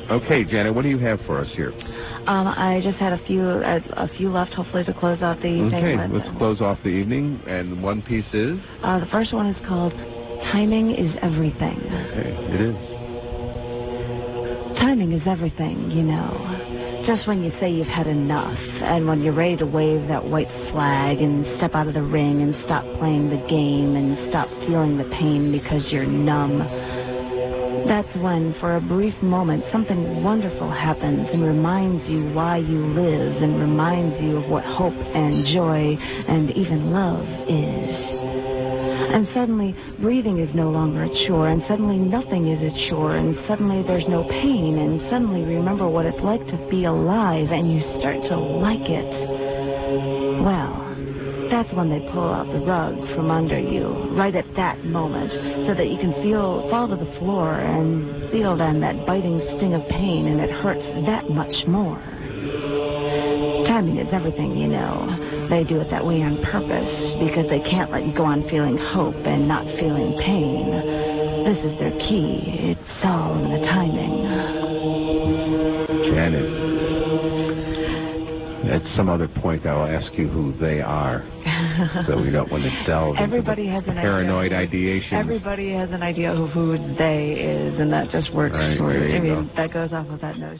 Okay, Janet, what do you have for us here? I just had a few left, hopefully, to close out the evening. Okay, let's close off the evening. And one piece is? The first one is called Timing is Everything. Okay, it is. Timing is everything, you know. Just when you say you've had enough, and when you're ready to wave that white flag and step out of the ring and stop playing the game and stop feeling the pain because you're numb, that's when, for a brief moment, something wonderful happens and reminds you why you live and reminds you of what hope and joy and even love is. And suddenly, breathing is no longer a chore, and suddenly nothing is a chore, and suddenly there's no pain, and suddenly remember what it's like to be alive, and you start to like it. Well, that's when they pull out the rug from under you, right at that moment, so that you can fall to the floor and feel then that biting sting of pain, and it hurts that much more. Timing is everything, you know. They do it that way on purpose because they can't let you go on feeling hope and not feeling pain. This is their key. It's all in the timing. Janet, at some other point I'll ask you who they are, so we don't want to delve into paranoid ideation. Everybody has an idea of who they is, and that just works for you. I mean, that goes off of that notion.